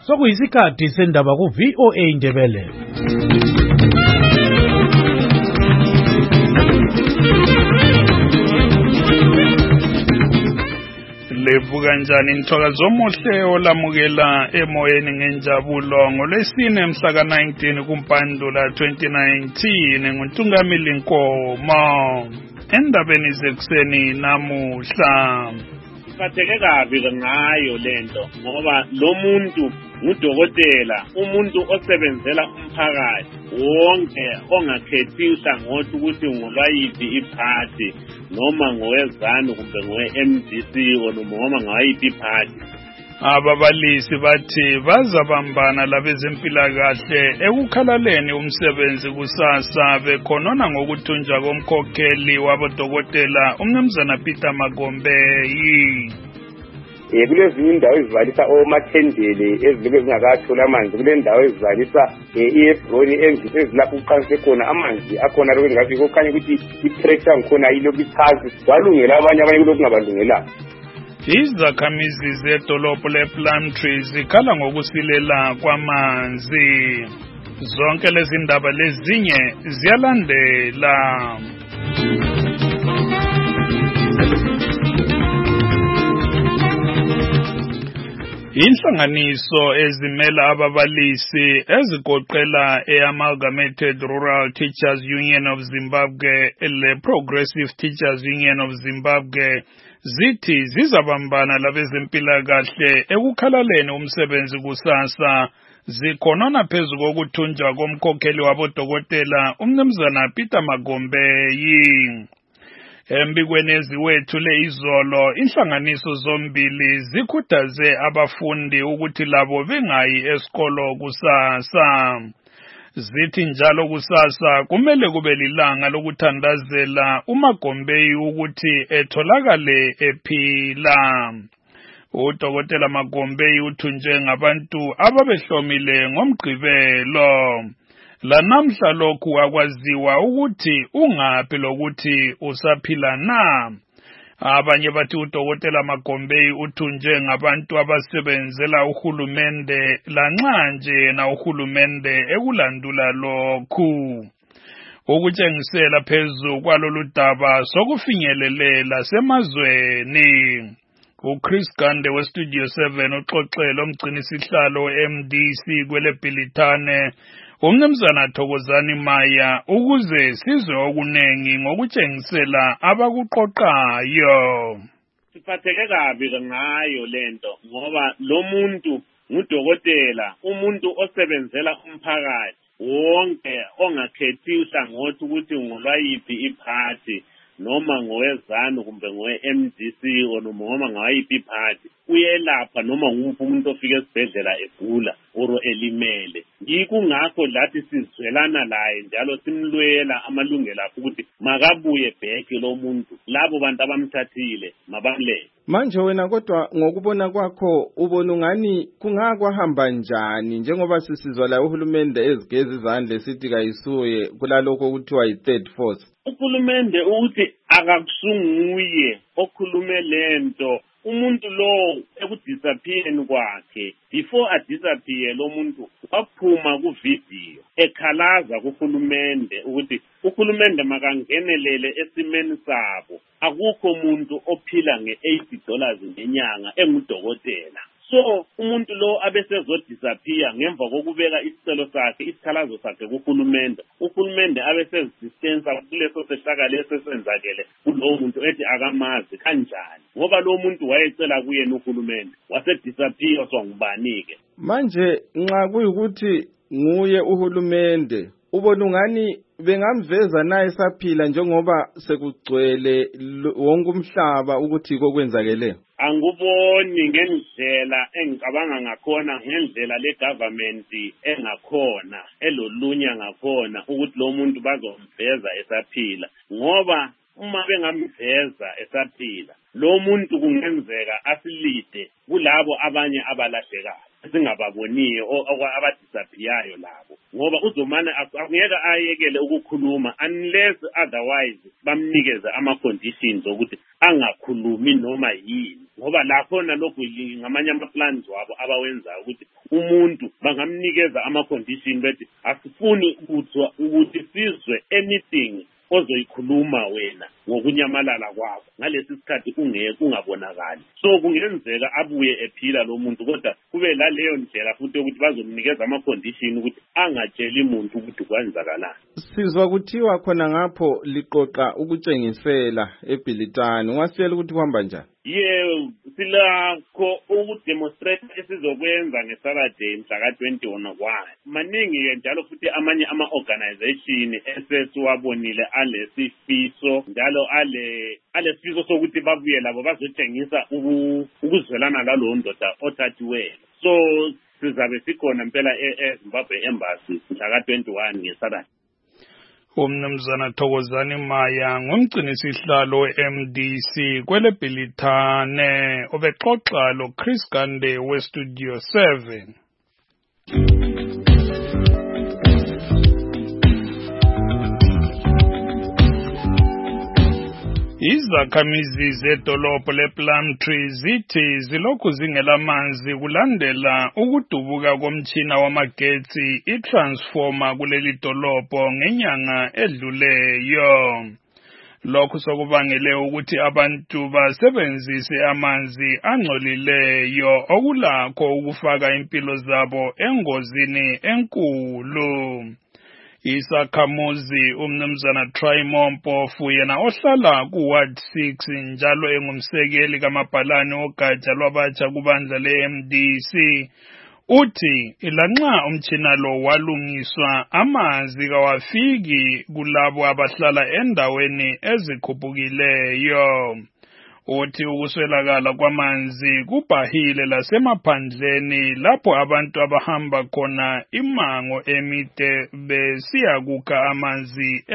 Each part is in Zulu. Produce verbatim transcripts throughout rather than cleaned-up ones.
Sokuyisikhathi sendaba ku V O A Indebele. Levuka njani nithokozo omuhle olamukela emoyeni ngenjabulo ngolwesine mhla ka nineteen kuMpandula twenty nineteen nguNtungamili Nkomo endabeni zekuseni namuhla. Katheke kabi ngayo lento ngoba lo muntu ngudokotela, umuntu osebenzela umphakathi wonke ongakhethi uhlangothi ukuthi ngolwayiphi iphathi noma ngowezanu kumbe ngowe-M D C noma ngawayiphi iphathi. Ababalisi bathi bazabambana labezempilakahle ekukhalaleni umsebenzi kusasa bekhonona ngokuthunjwa komkhokheli wabodokotela umnumzana Peter Magombeyi. Eh kulezinye indawo ezivalisa omathendele ezilike zingakatholi amanzi, kule ndawo ezivalisa iEbroni ezilapho uqanse khona amanzi akhona lokho ngathi kukhanya ukuthi ipressure ngikhona yilokhu iphansi walungela abanye abanye kulokhu kungabalungelanga. Izakhamizi zedolobho lePlumtree zikhala ngokusilela kwamanzi. Zonke lezi ndaba lezinye ziyalandela. Inhlanganiso ezimela ababalisi ezigoqela eAmalgamated Rural Teachers Union of Zimbabwe le Progressive Teachers Union of Zimbabwe zithi zizabambana labezempilakahle ekukhalaleni umsebenzi kusasa zikhonona phezu kokuthunjwa komkhokheli wabodokotela umnumzana Peter Magombeyi. Embikweni eziwethule izolo inhlanganiso zombili zikhuthaze abafundi ukuthi labo bengayi esikolo kusasa. Zithi njalo kusasa kumele kube lilanga lokuthandazela uMagombeyi ukuthi etholakale ephila. Udokotela Magombeyi uthunjwe ngabantu ababehlomile ngomgqibelo. Lanamhla lokhu akwaziwa ukuthi ungaphi lokuthi usaphila na. Abanye bathi udokotela Magombeyi uthunjwe ngabantu abasebenzela uhulumende lanxa nje na uhulumende ekulandula lokhu. Ukutshengisela phezu kwalolu daba sokufinyelelela semazweni. uChris Gande weStudio seven uxoxela umgcinisihlalo M D C kwele Bhilithane umnumzana Thokozani Maya ukuze sizwe okunengi ngokutshengisela abakuqoqayo. Siphatheke kabi ngayo lento ngoba lo muntu ngudokotela, umuntu osebenzela umphakathi wonke ongakhethi uhlangothi ukuthi ngolwayiphi iphathi noma ngowezanu kumbe ngowe-M D C noma ngawayiphi iphathi uyelapha noma nguphi umuntu ofika esibhedlela egula oro elimele. Yikungakho lathi sizwelana laye njalo simlwela amalungelo akhe ukuthi makabuye back lo muntu, labo bantu abamthathile mabamlele. Manje wena kodwa ngokubona kwakho ubona ungani kungakwahamba njani njengoba sisizwa la uhulumende ezigeza izandla sithi kayisuye kulalokho kuthiwa yi-third force? Uhulumende ukuthi akakusunguye okhulume lento, umuntu lo ekudisappeareni kwakhe before adisappear lo muntu waphuma ku video ekhalaza kuhulumende ukuthi uhulumende makangenelele esimeni sabo. Akukho umuntu ophila nge-eighty dollars ngenyanga engudokotela. So umuntu lo abesezodisappear ngemva kokubeka isicelo sakhe isikhalazo sakhe kuhulumende, uhulumende abesezidistance kuleso sehlaka lesesenzakele kulowo muntu ethi akamazi kanjani ngoba lo muntu wayecela kuyena uhulumende wasedisappear songubani-ke. Manje nxa kuyukuthi nguye uhulumende ubona ungani bengamveza naye saphila njengoba sekugcwele wonke umhlaba ukuthi kokwenzakele? Anguboni ngendlela engicabanga ngakhona, ngendlela le government engakhona elolunya ngakhona ukuthi lo muntu bazomveza esaphila, ngoba uma bengamveza esaphila lo muntu kungenzeka asilide kulabo abanye abalahlekayo singababoniyo abadisappeayo labo, ngoba uzomana akungeke ayekele ukukhuluma unless otherwise bamnikeze ama conditions ukuthi angakhulumi noma yini, ngoba lapho nalokho ngamanye ama plans wabo abawenza ukuthi umuntu bangamnikeza ama-condition bethi asifuni ukuzwa ukuthi sizwe anything ozoyikhuluma wena ngokunyamalala kwakho ngalesi sikhathi ungeke ungabonakali. So kungenzeka abuye ephila lo muntu kodwa kube la leyo ndlela futhi ukuthi bazomnikeza ama-condition ukuthi angatsheli umuntu ukuthi kwenzakalani. Sizwa kuthiwa khona ngapho liqoqa ukutshengisela eBhilitane. Ungasitshela ukuthi kuhamba njani? Yebo, silakho ukudemonstrate esizokwenza ngeSaturday mhla ka twenty-one. Maningi njalo futhi amanye ama-organization esesiwabonile alesifiso njalo ale alesifiso sokuthi babuye labo bazotshengisa ukuzwelana lalo ndoda othathiweyo. So sizabe sikhona impela eZimbabwe Embassy mhla ka twenty-one ngeSaturday. Umnumzana Thokozani Maya ngumgcinisihlalo we-M D C kwele Bhilitane obexoxa lo Chris Gande we-Studio seven. Izakhamizi zedolobho lePlumtree zithi zilokhu zingelamanzi kulandela ukudubuka komtshina wamagetsi itransformer kuleli dolobho ngenyanga edluleyo. Lokhu sokubangele ukuthi abantu basebenzise amanzi angcolileyo okulakho ukufaka impilo zabo engozini enkulu. Isakhamuzi umnumzana Try Mpofu yena ohlala ku Ward six njalo engumsekeli kaMabhalane ogatsha lwabatsha kubandla le-M D C uthi ilanxa umtshina lo walungiswa amanzi kawafiki kulabo abahlala endaweni ezikhuphukileyo. Uthi ukuswelakala kwamanzi kubhahile lasemaphandleni lapho abantu abahamba khona imango emide besiya kukha amanzi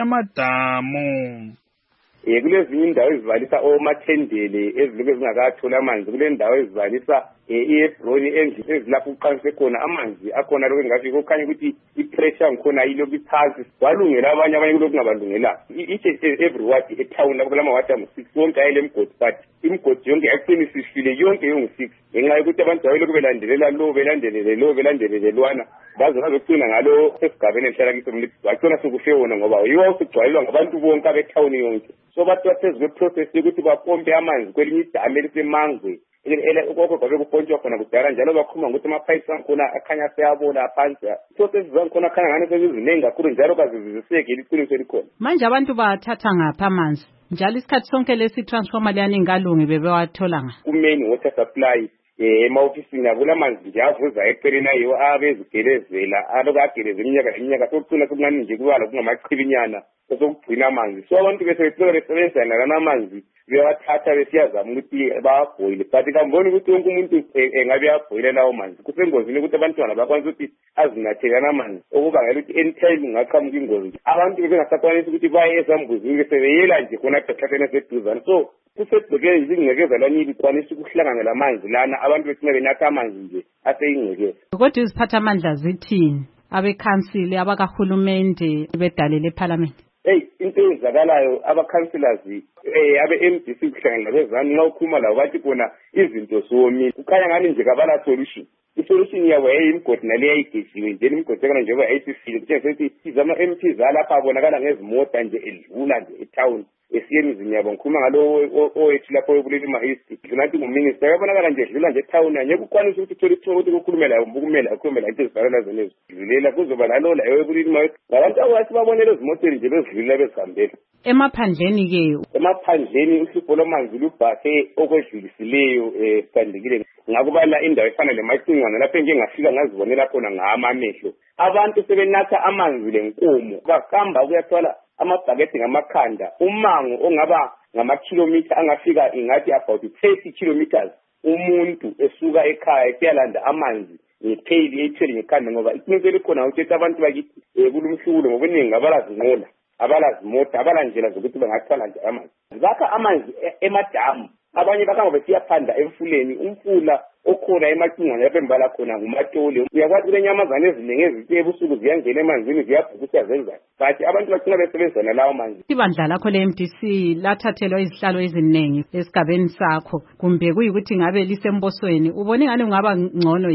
emadamu. Eh kulezinye indawo ezivalisa omathendele eziloku zingakathola amanzi, kule ndawo ezivalisa iHebron endlini ezilapho uqanise khona amanzi akhona lokho ngafika kukhanya ukuthi ipressure ngikhona yilokhu iphansi walungela abanye abanye kulokhu kungabalungela. Each every ward etown lapho lama ward amu-six wonke ayile mgodi but imgodi yonke yaqinisisile yonke yongu-six ngenxa yokuthi abantu bayilokhu belandelela lo belandelele lo belandelele lwana baze bazogcina ngalo esigabeni esihlala kiso mlithi wagcina sokufe wona ngoba yiwo usugcwalelwa ngabantu bonke abethawuni yonke. So bathi baphezulu kweprocess yokuthi bapompe amanzi kwelinye idamu elisemangwe okho kwabe kupontshwa khona kudala njalo bakhuluma ngokuthi ama-pipes akhona akhanya seyabola phansi. Process zangikhona akhanya ngane seziziningi kakhulu njalo kaziziseke liqiniso elikhona. Manje abantu bathatha ngaphi amanzi njalo isikhathi sonke lesi transformer leyani ngalungi bebewathola nga ku-main water supply ema-ofisini abo lamanzi nje avuza eceleni ayiwo abezigelezela aloku ageleze iminyaka iminyaka sokucina sokungani nje kubala kungamachibinyana esokugcina amanzi. So abantu besebecela besebenzisana lanamanzi beyawathatha besiyazama ukuthi bawabhoyile but kamboni ukuthi wonke umuntu engabe yabhoyile lawo manzi kusengozini ukuthi abantwana bakwanisa ukuthi azinathele namanzi okubangela ukuthi anytime ngaqhamuka ingozi abantu bengasakwanisi ukuthi baye ezambuzini besebeyela nje khona ehlatheni eseduzane. So kusedleke izingcekeza lani ikwanisa ukuhlangana amanzi lana abantu besime benatha amanzi nje aseyingcekeza. Kodwa iziphathamandla zithini abekhansili abakahulumende bedalele eParliament? Hey into ezakalayo aba-councillors eh abe-M D C kuhlangana labezani nxa ukhuluma labo bathi khona izinto somi kukhanya ngani nje kabala solution. I-solution yabo yayimgodi naleyo ayigejiwe nje imgodi ekona njengoba yayisifile kutshengisa ukuthi izama-M P zalapha abonakala ngezimota nje edlula nje etown esiye emizini yabo. Ngikhuluma ngalo owethu lapho weBulilima East nathi nguminister yabonakala nje edlula nje etown anye kukwanisa ukuthi uthole ithuba ukuthi kukhulumela yabo ukumela ukhulumela into ezifanele zenezo dlulela kuzoba lalo la weBulilima ngabantu abathi babonele izimoteli nje bezidlula bezihambela emaphandleni-ke. Emaphandleni uhlupho lwamanzi lubhakhe okwedlulisileyo eh sandikile ngakubala indawo efana lemacingwana lapho engingafika ngazibonela khona ngama amehlo abantu sebenatha amanzi lenkomo bahamba kuyathwala amabhakede ngamakhanda umango ongaba ngamakhilomitha angafika ingathi about thirty kilometers umuntu esuka ekhaya ekuyalanda amanzi ngepheli ethwele ngekhanda ngoba iqiniso likhona ukuthi abantu bakithi kulumhlubulo ngobuningi abalazinqola abalazimota abalandlela zokuthi bangathwala nje amanzi bakha amanzi emadamu abanye bakanga besiyaphanda emfuleni umfula okhona emacingwana lapho embala khona ngumatole uyakwazi kulenyamazana eziningi ezithi ebusuku ziyangena emanzini ziyabhukusa zenzani but abantu bagcina besebenzisana lawo manzi. Ibandla lakho le-M D C lathathelwa izihlalo eziningi esigabeni sakho kumbe kuyikuthi ngabe lisembosweni ubone ngani ungaba ngcono yini?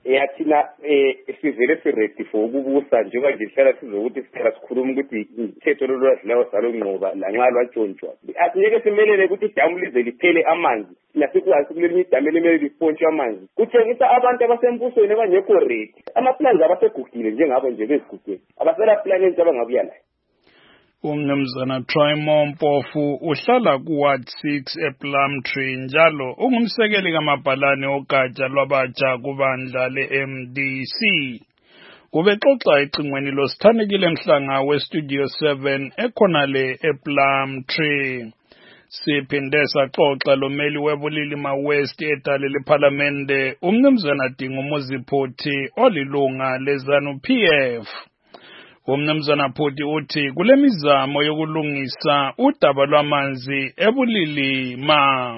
yathina eh sivele siready for ukubusa njengoba nje sihlala sizokuthi siphela sikhuluma ukuthi ithetho lolwadlilayo salonqoba lanxa lwatshontshwa asingeke simelele ukuthi idamu lize liphele amanzi nasikwazi kuleli idamu elimele lipontshwe amanzi kutshengisa abantu abasembusweni abangekho ready amaplans abasegugile njengabo nje bezigugile abasela plans abangabuya la. Umnumzana Trymo Mpofu uhlala ku-Ward six ePlumtree njalo ungumsekeli kamabhalane ogatsha lwabatsha kubandla le-M D C. Ubexoxa ecingweni losithandekile Mhlanga we-Studio seven ekhonale ePlumtree. Siphinde saxoxa lomeli webulilima West edale lephalamende umnumzana Dingumuzi Phuthi olilunga leZanu P F. Umnumzana Phuthi uthi kule mizamo yokulungisa udaba lwamanzi ebulilima.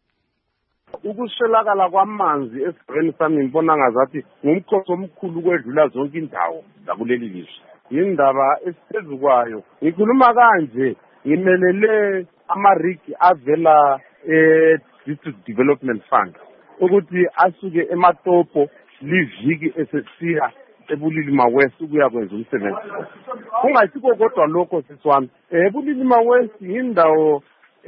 Ukuswelakala kwamanzi esigabeni sami ngibona ngazathi ngumkhosi omkhulu kwedlula zonke indawo zakuleli lizwe. Yindaba esiphezulu kwayo. Ngikhuluma kanje ngimelele amarigi avela e-District Development Fund ukuthi asuke eMatopo liviki esesiya ebulilima West ukuya kwenza umsebenzi. Kungasikho kodwa lokho siswami. Ebulilima West yindawo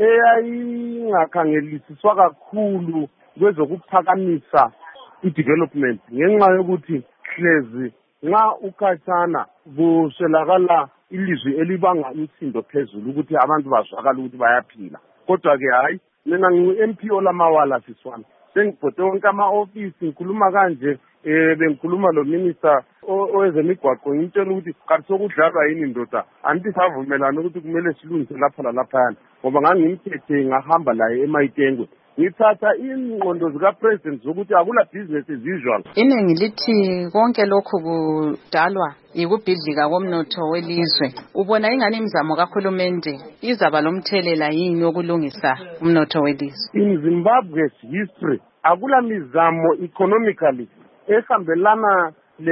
eyayingakhangelisiswa kakhulu kwezokuphakamisa i-development ngenxa yokuthi hlezi nxa ukhatshana kuswelakala ilizwi elibanga umsindo phezulu ukuthi abantu bazwakala ukuthi bayaphila. Kodwa ke hayi mina ngingu-M P olamawala siswami. Sengibhode wonke ama-ofisi ngikhuluma kanje eh bengikhuluma lo minister owezemigwaqo ngimtshela ukuthi kanti sokudlalwa yini ndoda anti savumelana ukuthi kumele silungise lapha lalaphana ngoba ngangimthethe ngahamba laye eMayitengwe ngithatha ingqondo zika president zokuthi akula business as usual. Iningi lithi konke lokhu kudalwa yikubhidlika komnotho welizwe. Ubona ingane imizamo kaHulumende izaba lomthelela yini yokulungisa umnotho welizwe? In Zimbabwe's history akula mizamo economically ehambelana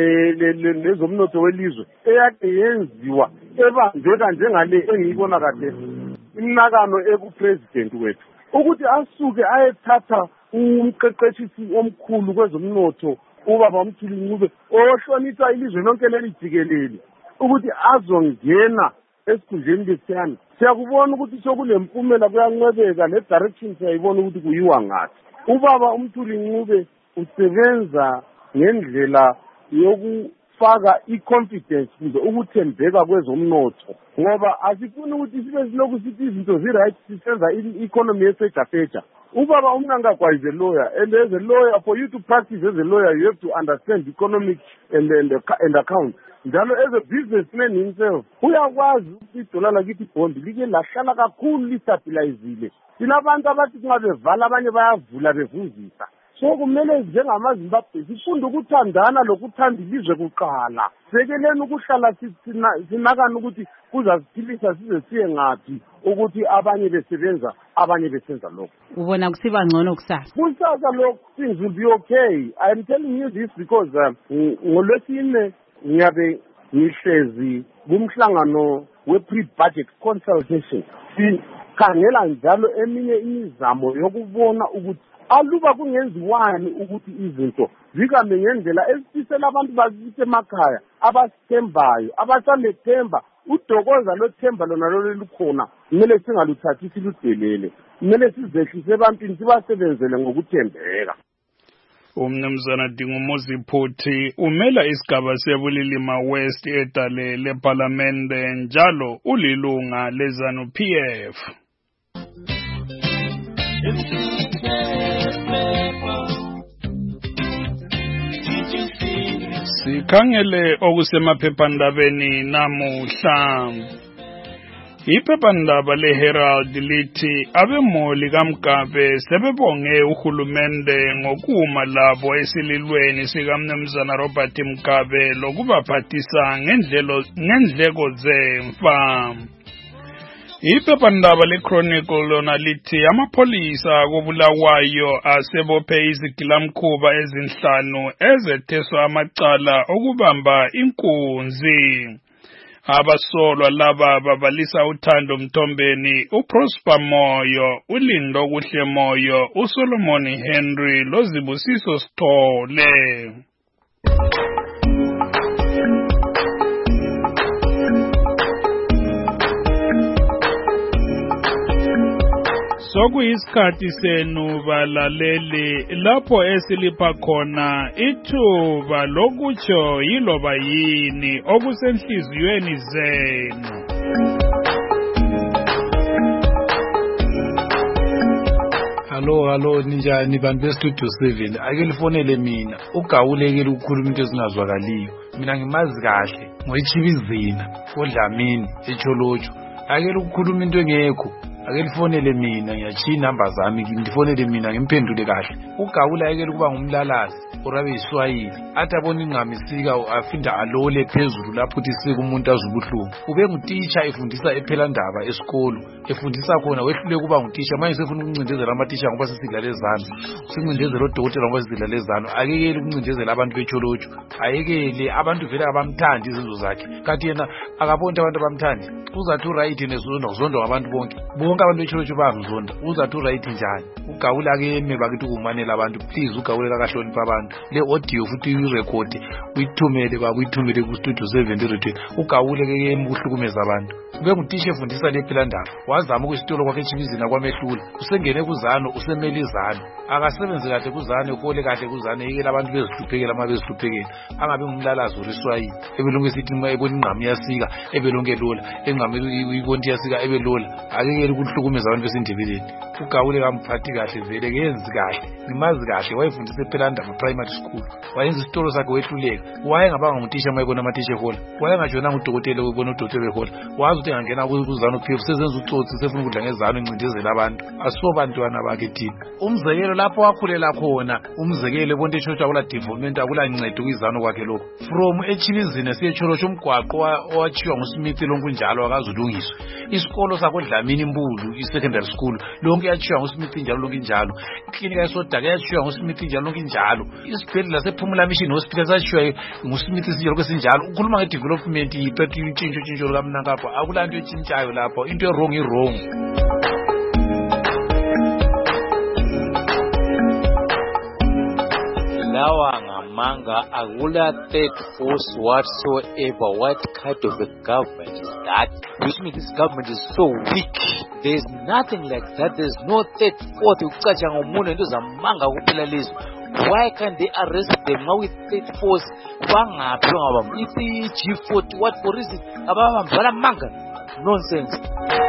lezomnotho welizwe eyake yenziwa ebanjeka njengale engiyibona kade imnakano ebupresident wethu ukuthi asuke ayethatha umqeqeshisi omkhulu kwezomnotho ubaba uMthuli Ncube ohlonipha ilizwe lonke leli jikelele ukuthi azongena esikhundleni lesiyana. Siyakubona ukuthi sokulempumela kuyanqebeka le direction siyayibona ukuthi kuyiwa ngathi. Ubaba uMthuli Ncube usebenza ngendlela yokufaka i-confidence kuze ukuthembeka kwezomnotho ngoba asifuni ukuthi sibe silokhu sithi izinto zi-right sisenza i-economy yesejafeja. Ubaba uMnangagwa is a lawyer, and as a lawyer, for you to practice as a lawyer, you have to understand economics and, and, and accounts. Njalo as a businessman himself, uyakwazi ukuthi idola lakithi bond like lahlala kakhulu listabilizile. Sinabantu abathi nxa bevala abanye bayavula bevuzisa. So kumele njengamaZimbabwe sifunde ukuthandana lokuthanda ilizwe kuqala. Sekeleni ukuhlala sinakana ukuthi kuzasiphilisa size siye ngaphi ukuthi abanye besebenza abanye besenza lokho. Ubona kusiba ngcono kusasa. Kusasa lokho things will be okay. I am telling you this because ngolwesine ngiyabe ngihlezi kumhlangano we-pre-budget consultation. Sikhangela njalo eminye imizamo yokubona ukuthi aluba kungenziwani ukuthi izinto zikambe ngendlela esifisela abantu bazithi emakhaya abasithembayo abasalethemba udokoza lothemba lona lolo likhona kumele singaluthathi siludelele kumele sizehlise ebantwini sibasebenzele ngokuthembeka. Umnumzana Dingumuzi Phuthi umela isigaba sebulilima West edale lephalamende njalo ulilunga leZanu P F. Sikhangele okusemaphephandabeni namuhla. Iphephandaba leHerald lithi abemoli kaMgabe sebebonge uhulumende ngokuma labo esililweni sikaMnumzana Robert Mugabe lokubaphathisa ngendlelo ngendleko zemfa. Iphephandaba leChronicle lona lithi amapholisa kobulawayo asebophe izigilamkhuba ezinhlanu ezetheswa amacala okubamba inkunzi. Abasolwa laba babalisa uThando Mthombeni, uProsper Moyo, uLindo Kuhle Moyo, uSolomon Henry loZibusiso Sithole. sokuyisikhathi senu balaleli lapho esilipha khona ithuba lokutsho yiloba yini okusenhliziyweni zenu. Hallo hallo ninjani bantu bestudio seven ake lifonele mina ugawulekile ukukhuluma into ezingazwakaliyo mina ngimazi kahle ngoyichibizina odlamini echolocho ake ukukhuluma into engekho ake lifonele mina ngiyachiya number zami ngifonele mina ngimphendule kahle ugawula ake kuba ngumlalazi orabe iswahili athi abona ingamisika afinda alole phezulu lapho uthi sike umuntu azubuhlungu ube ngutitsha efundisa ephela ndaba esikolo efundisa khona wehlule kuba ngutitsha manje sefuna ukuncindezela amatitsha ngoba sisidlalezana sincindezela odokotela ngoba sisidlalezana akekele ukuncindezela abantu becholocho ayekele abantu vele abamthandi izinto zakhe kanti yena akabonta abantu abamthandi uzathi right nezondo zondo abantu bonke bonke abantu becholocho bangizonda uzathi right njani ugawula ke eme bakithi ukumanela abantu please ugawulela kahlonipha abantu le audio futhi uyirecord uyithumele bakuyithumele ku studio seven radio ugawule ke embuhlukumeza abantu ube ngutishe efundisa lephela ndaba wazama ukwisitolo kwakhe echibizina kwamehlula usengene kuzano usemelizana akasebenze kahle kuzane ukole kahle kuzane yekela abantu bezihluphekela ama bezihluphekela angabe ngumlalazo riswayini ebelonke sithi uma ebona ingqamu yasika ebelonke lola engqamu uyibonti yasika ebelola akekele ukuhlukumeza abantu besindebeleni ugawule kamphathi kahle vele kenzi kahle nimazi kahle wayefundisa ephela ndaba primary school wayenza isitolo sakhe wehluleka wayengabanga ngutisha mayebona amatisha ehola wayengajona ngudokotela ubona udokotela ehola wazi ukuthi angena kuzano P F sezenza utsotsi sefuna ukudla ngezano incindezela abantu asobantwana bakhe thina umzekelo lapho wakhulela khona umzekelo bonke echurch akula development akula ncedo kwizano kwakhe lokho from echibizine siye cholocho umgwaqo owachiwa nguSmith lonke njalo akazulungiswa isikolo sakho Dlamini Mbulu i-secondary school lonke yachiwa nguSmith njalo lonke njalo iklinika yesodaka yachiwa nguSmith njalo lonke njalo isibhedlela sePhumula Mission Hospital sachiwa nguSmith njalo kwesinjalo ukhuluma ngedevelopment iphethe intshintsho tshintsho lakamnakapha akula nto etshintshayo lapho into wrong i wrong. Lawa ngamanga akula third force whatsoever. What kind of a government is that? Which means this government is so weak. There's nothing like that. There's no third force. Ucaca ngomuntu into zamanga kuphela lizwe. Why can't they arrest them now with third force? Bangaphi ngabam? It's G forty. What for reason? Ababambala manga. Nonsense.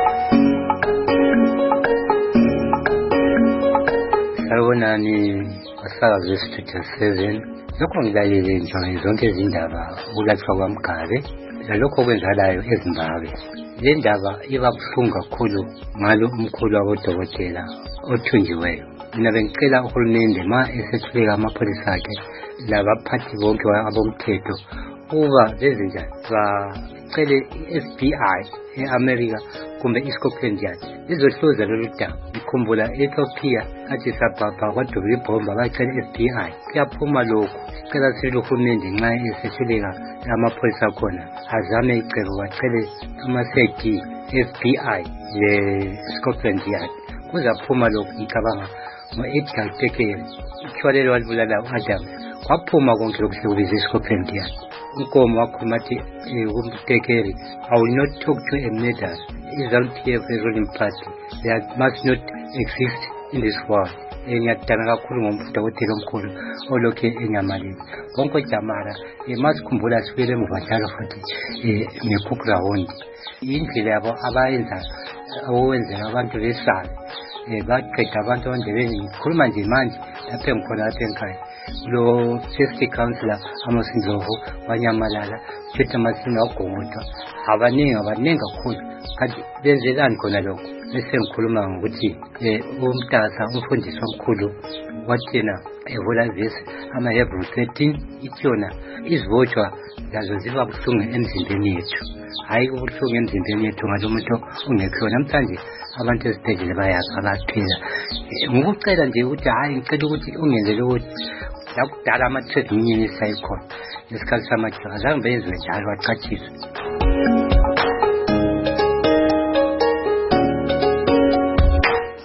Sawubonani asakazi westudio seven. Lokho ngilalele nje zonke izindaba ukulethwa kwaMgabe lalokho kwenzalayo eZimbabwe. Le ndaba iba buhlungu kakhulu ngalo umkhulu wabodokotela othunjiweyo. Mina bengicela uhulumende ma esethuleka amapholisa akhe labaphathi bonke abomthetho ukuba benze njani bacele i-F B I e-America kumbe i-Scotland Yard izohluza lolu daba. Ngikhumbula e-Ethiopia Addis Ababa kwaduka ibhomba bacela i-F B I kuyaphuma lokhu. Sicela silo uhulumende nxa esethuleka amapholisa khona azame icebo bacele ama-C I D F B I le-Scotland Yard kuzaphuma lokhu. Ngicabanga ngo-Edgar Tekere ikhwalelo walibulala u-Adams kwaphuma konke lokhu sekubiza i-Scotland Yard. Unkomo wakhuluma athi uTekere, I will not talk to a murderer. Is P F a ruling party? There must not exist in this world. Ngiyadana kakhulu ngomfudokotela omkhulu olokhe enyamalini konke jamara emasikhumbula sibele emuva njalo futhi ngekhukurahondi indlela yabo abayenza okwenzela abantu besabe baqeda abantu abandebeni. Ngikhuluma nje manje lapho engikhona lapha ekhaya lo safety councillor Amos Ndlovu wanyamalala Peter Masina wagongodwa abaningi abaningi kakhulu kanti benzelani khona lokho. Bese ngikhuluma ngokuthi umntasa umfundisi omkhulu wathina evula vesi ama Hebrew thirteen ityona izivotshwa lazo ziba buhlungu emzimbeni yethu, hayi ubuhlungu emzimbeni yethu ngalo muntu ungekho. Namhlanje abantu esibhedlela bayaza baphila. Ngikucela nje ukuthi hayi ngicela ukuthi ungenzele ukuthi lakudala ama-trade union esayikhona ngesikhathi samajora azange benziwe njalo bacathiswe.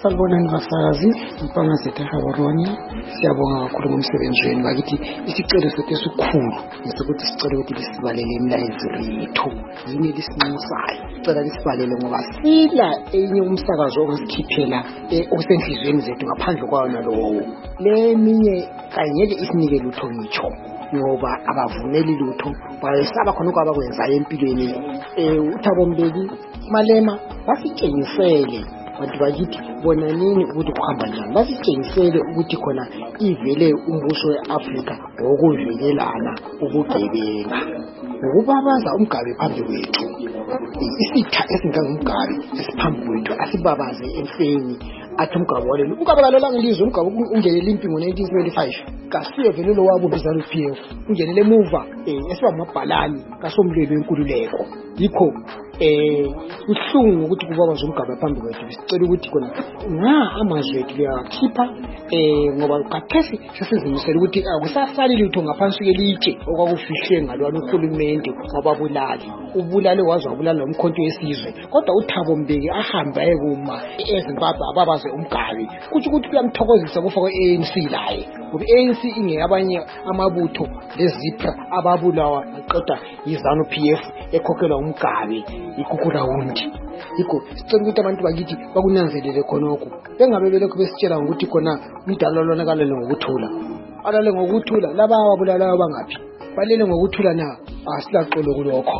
Salibonani basazi, mpangazitha Hawaroni. Siyabonga kakhulu ngomsebenzi wenu bakithi isicelo sethu esikhulu ngisokuthi sicela ukuthi lisibalele imilayezo yethu yini lisinxusayo. Sicela lisibalele ngoba sila enye umsakazo ongasikhiphela okusenhlizweni zethu ngaphandle kwawo nalowo. Leminye kanyeke isinike lutho ngitsho ngoba abavumeli lutho bayesaba khona okwabakwenzayo empilweni. Eh uThabo Mbeki Malema basitshengisele bantu bakithi bona nini ukuthi kuhamba njani. Basitshengisele ukuthi khona ivele umbuso weAfrika ngokuvelelana ubugebenga ngokubabaza umgabe phambi kwethu. Isitha esingangumgabe esiphambi kwethu asibabaze emfeni athi umgabe walelo umgabe kalola ngelizwe umgabe ungenele impingo nineteen twenty-five kasiye velelo wabo bizalo P F ungenele emuva eh esiba mabhalani kasomlelo enkululeko. Yikho eh uhlungu ukuthi kubabaza umgabe phambi kwethu. Sicela ukuthi khona nga amazwe ethu liyakhipha eh ngoba kakhesi sesizimisela ukuthi akusasali lutho ngaphansi kwelitshe okwakufihle ngalwana uhulumende wababulali ubulale wazi wabulala umkhonto wesizwe kodwa uThabo Mbeki ahamba ekuma eZimbabwe ababaze umgabe kuthi ukuthi kuyamthokozisa kufa kwe-A N C laye ngoba i-A N C ingeyabanye amabutho lezipha ababulawa aqeda yizanu P F ekhokhelwa umgabe ikukula wundi. Yikho sicela ukuthi abantu bakithi bakunanzelele khonokho bengabe belokho besitshela ukuthi khona umdala lona kalele ngokuthula alale ngokuthula laba ababulalayo bangaphi balele ngokuthula na asilaxolo kulokho.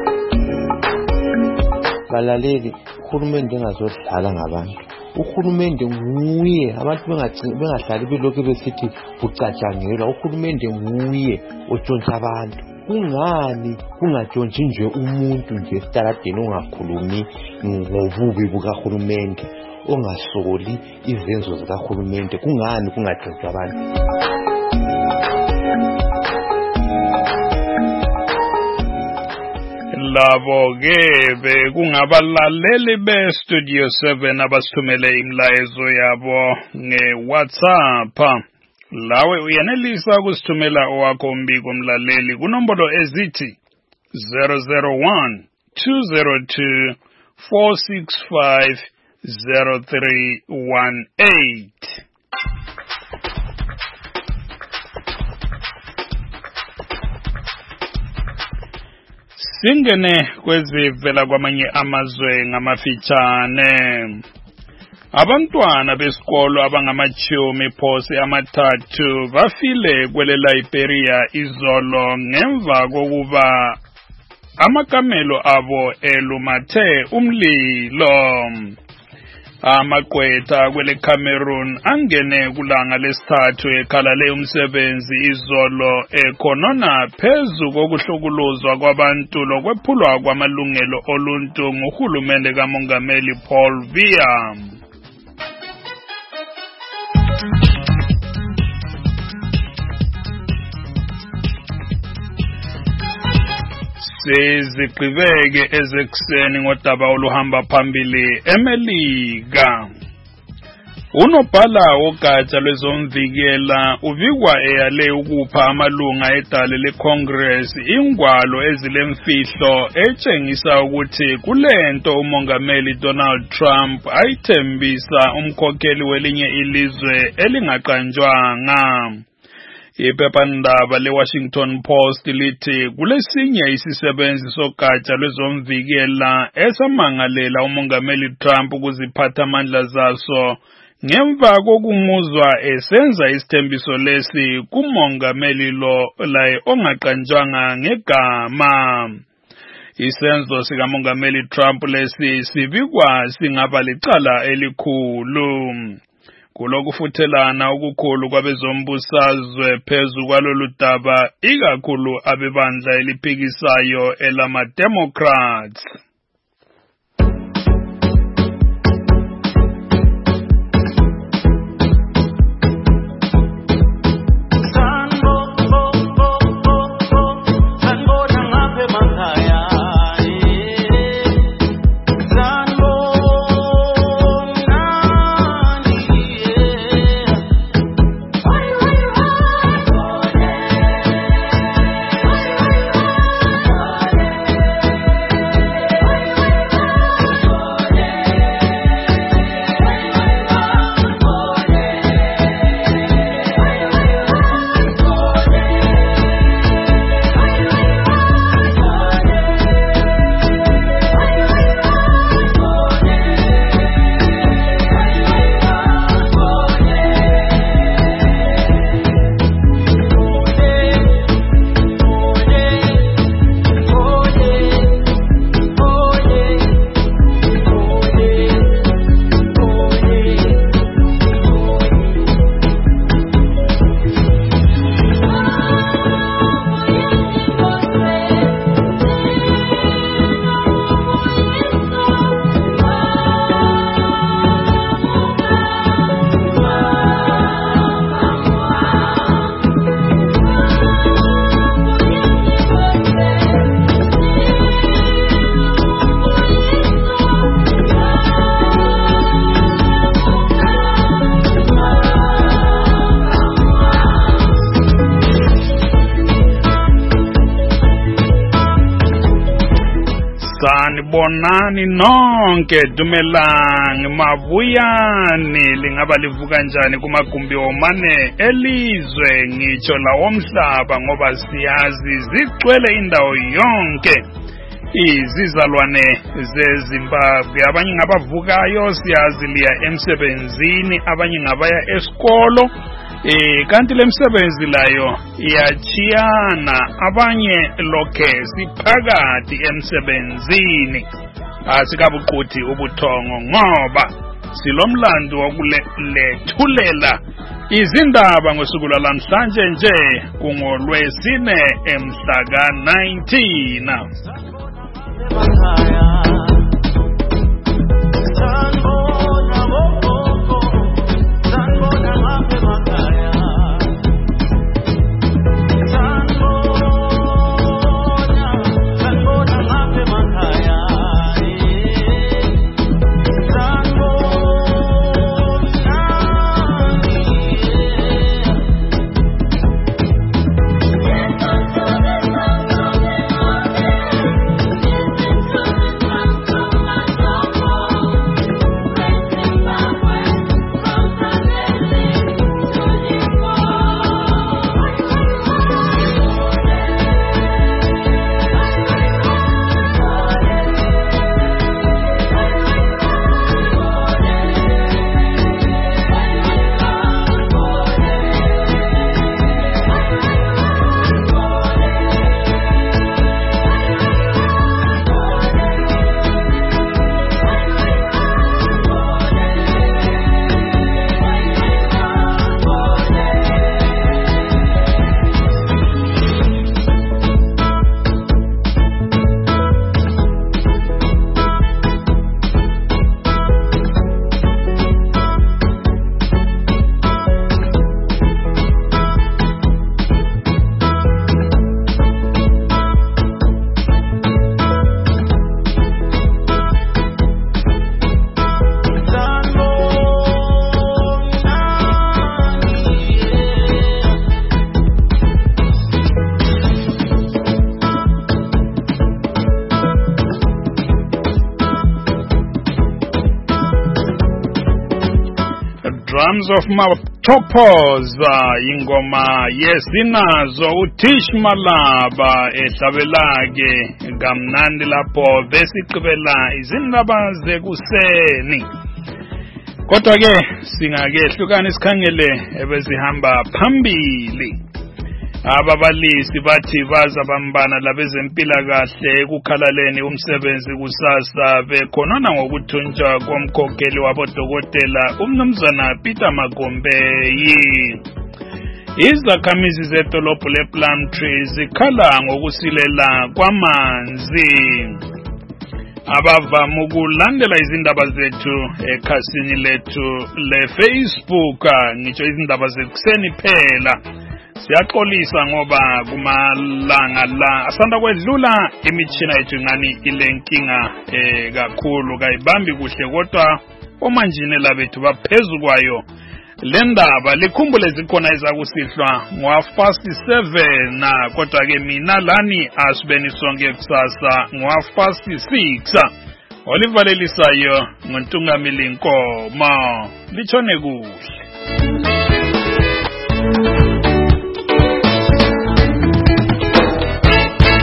Balaleli uhulumende engazodlala ngabantu. Uhulumende nguye abantu bengagcina bengahlali belokho besithi ucatshangelwa. Uhulumende nguye otshontsha abantu. Kungani kungatshontshi nje umuntu nje esitaradeni ongakhulumi ngobubi bukahulumende ongasoli izenzo zikahulumende? Kungani kungatshontshwa abantu? Labo ke bekungabalaleli be Studio seven abasithumele imlayezo yabo ngeWhatsApp. Lawe uyanelisa ukusithumela owakho umbiko mlaleli kunombolo ezithi zero zero one two zero two four six five zero three one eight. Singene kwezivela kwamanye amazwe ngamafitshane. Abantwana besikolo abangamachumi phose amathathu bafile kwele Liberia izolo ngemva kokuba amakamelo abo elumathe umlilo. Amaqwetha kwele Cameroon angene kulanga lesithathu ekhalale umsebenzi izolo ekhonona phezu kokuhlukuluzwa kwabantu lokwephulwa kwamalungelo oluntu nguhulumende kaMongameli Paul Biya. Sizigqibeke ezekuseni ngodaba oluhamba phambili eMelika. Unobhala wogatsha lwezomvikela uvikwa eyale ukupha amalunga edale leCongress ingwalo ezilemfihlo etshengisa ukuthi kulento umongameli Donald Trump ayithembisa umkhokheli welinye ilizwe elingaqanjwanga. Iphephandaba leWashington Post lithi kulesinye isisebenzi sogatsha lwezomvikela esamangalela umongameli Trump ukuziphatha amandla zaso ngemva kokumuzwa esenza isithembiso lesi kumongameli lo laye ongaqanjwanga ngegama. Isenzo sikamongameli Trump lesi sibikwa singaba licala elikhulu. Kulokufuthelana okukhulu kwabezombusazwe phezu kwalolu daba ikakhulu abebandla eliphikisayo elama-Democrats. Sanibonani nonke dumelang mavuyani lingaba livuka njani kumagumbi omane elizwe ngitsho la omhlaba ngoba siyazi zigcwele indawo yonke izizalwane zeZimbabwe abanye ngabavukayo siyazi liya emsebenzini abanye ngabaya esikolo Eh kanti lemsebenzi layo iyachiyana abanye lokhe siphakathi emsebenzini asikabuquthi ubuthongo ngoba silomlando wokulethulela izindaba ngosuku lwamhlanje nje kungolwesine emhla ka nineteen Drums of Matopoza ingoma yesinazo uTish Malaba ehlabelake kamnandi lapho besiqhubela izindaba zekuseni kodwa ke singakehlukana isikhangele ebezihamba phambili ababalisi bathi baza bambana labezempilakahle ukukhalaleni umsebenzi kusasa bekhonona ngokuthunjwa komkhokheli wabodokotela umnumzana Peter Magombeyi. Izakhamizi zedolobho lePlumtree zikhala ngokusilela kwamanzi. Abavama ukulandela izindaba zethu ekhasini lethu leFacebook ngitsho izindaba zekuseni phela siyaxolisa ngoba kumalanga la asanda kwedlula imitshina yethu ngani ilenkinga eh kakhulu kayibambi kuhle kodwa omanjine labethu baphezulu kwayo lendaba likhumbule zikhona ezakusihlwa ngo past seven na kodwa ke mina lani asibeni sonke kusasa ngo past six Oliver Lelisayo ngontungamili inkomo lichone kuhle.